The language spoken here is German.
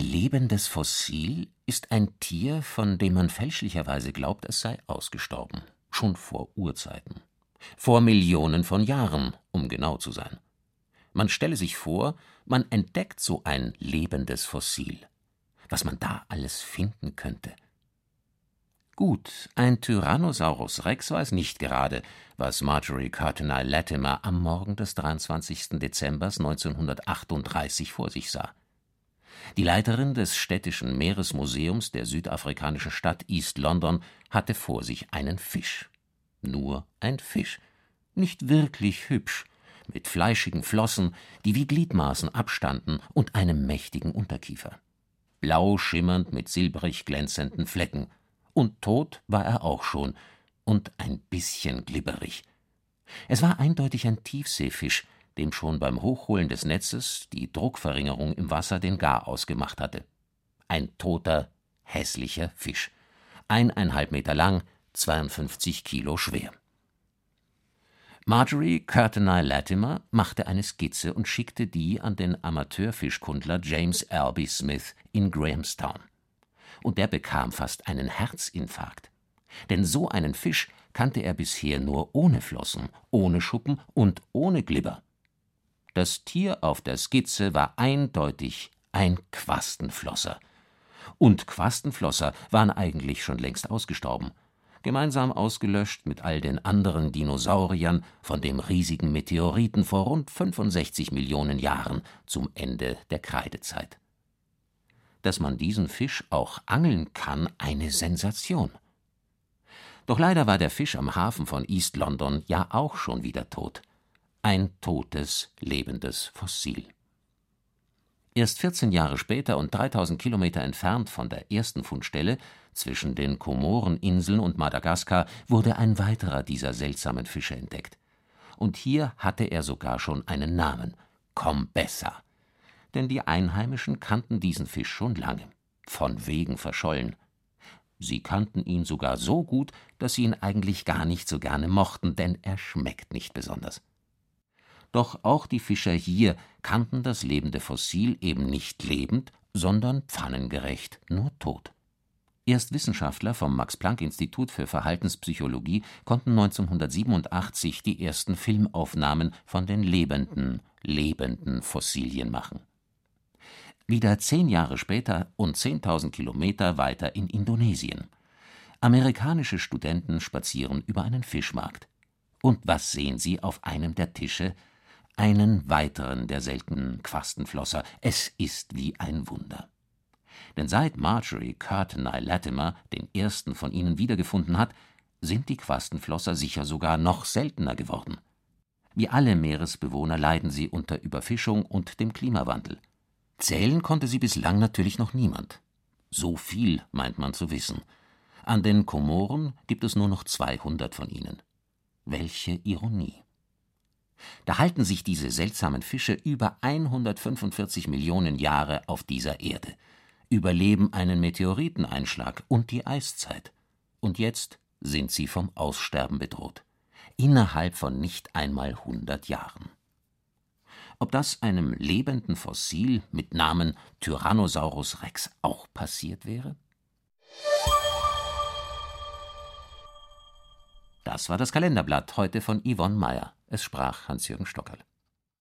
lebendes Fossil ist ein Tier, von dem man fälschlicherweise glaubt, es sei ausgestorben, schon vor Urzeiten. Vor Millionen von Jahren, um genau zu sein. Man stelle sich vor, man entdeckt so ein lebendes Fossil. Was man da alles finden könnte. Gut, ein Tyrannosaurus Rex weiß nicht gerade, was Marjorie Curtin Latimer am Morgen des 23. Dezember 1938 vor sich sah. Die Leiterin des Städtischen Meeresmuseums der südafrikanischen Stadt East London hatte vor sich einen Fisch. Nur ein Fisch. Nicht wirklich hübsch, mit fleischigen Flossen, die wie Gliedmaßen abstanden und einem mächtigen Unterkiefer. Blau schimmernd mit silbrig glänzenden Flecken. Und tot war er auch schon und ein bisschen glibberig. Es war eindeutig ein Tiefseefisch, dem schon beim Hochholen des Netzes die Druckverringerung im Wasser den Garaus gemacht hatte. Ein toter, hässlicher Fisch. 1,5 Meter lang, 52 Kilo schwer. Marjorie Curtin Latimer machte eine Skizze und schickte die an den Amateurfischkundler James Albie Smith in Grahamstown. Und der bekam fast einen Herzinfarkt. Denn so einen Fisch kannte er bisher nur ohne Flossen, ohne Schuppen und ohne Glibber. Das Tier auf der Skizze war eindeutig ein Quastenflosser. Und Quastenflosser waren eigentlich schon längst ausgestorben. Gemeinsam ausgelöscht mit all den anderen Dinosauriern von dem riesigen Meteoriten vor rund 65 Millionen Jahren zum Ende der Kreidezeit. Dass man diesen Fisch auch angeln kann, eine Sensation. Doch leider war der Fisch am Hafen von East London ja auch schon wieder tot. Ein totes, lebendes Fossil. Erst 14 Jahre später und 3000 Kilometer entfernt von der ersten Fundstelle, zwischen den Komoreninseln und Madagaskar, wurde ein weiterer dieser seltsamen Fische entdeckt. Und hier hatte er sogar schon einen Namen: Kombessa. Denn die Einheimischen kannten diesen Fisch schon lange, von wegen verschollen. Sie kannten ihn sogar so gut, dass sie ihn eigentlich gar nicht so gerne mochten, denn er schmeckt nicht besonders. Doch auch die Fischer hier kannten das lebende Fossil eben nicht lebend, sondern pfannengerecht, nur tot. Erst Wissenschaftler vom Max-Planck-Institut für Verhaltenspsychologie konnten 1987 die ersten Filmaufnahmen von den lebenden Fossilien machen. Wieder 10 Jahre später und 10.000 Kilometer weiter in Indonesien. Amerikanische Studenten spazieren über einen Fischmarkt. Und was sehen sie auf einem der Tische? Einen weiteren der seltenen Quastenflosser. Es ist wie ein Wunder. Denn seit Marjorie Curtin Latimer den ersten von ihnen wiedergefunden hat, sind die Quastenflosser sicher sogar noch seltener geworden. Wie alle Meeresbewohner leiden sie unter Überfischung und dem Klimawandel. Zählen konnte sie bislang natürlich noch niemand. So viel meint man zu wissen. An den Komoren gibt es nur noch 200 von ihnen. Welche Ironie! Da halten sich diese seltsamen Fische über 145 Millionen Jahre auf dieser Erde, überleben einen Meteoriteneinschlag und die Eiszeit. Und jetzt sind sie vom Aussterben bedroht. Innerhalb von nicht einmal 100 Jahren. Ob das einem lebenden Fossil mit Namen Tyrannosaurus Rex auch passiert wäre? Das war das Kalenderblatt, heute von Yvonne Meyer. Es sprach Hans-Jürgen Stockerl.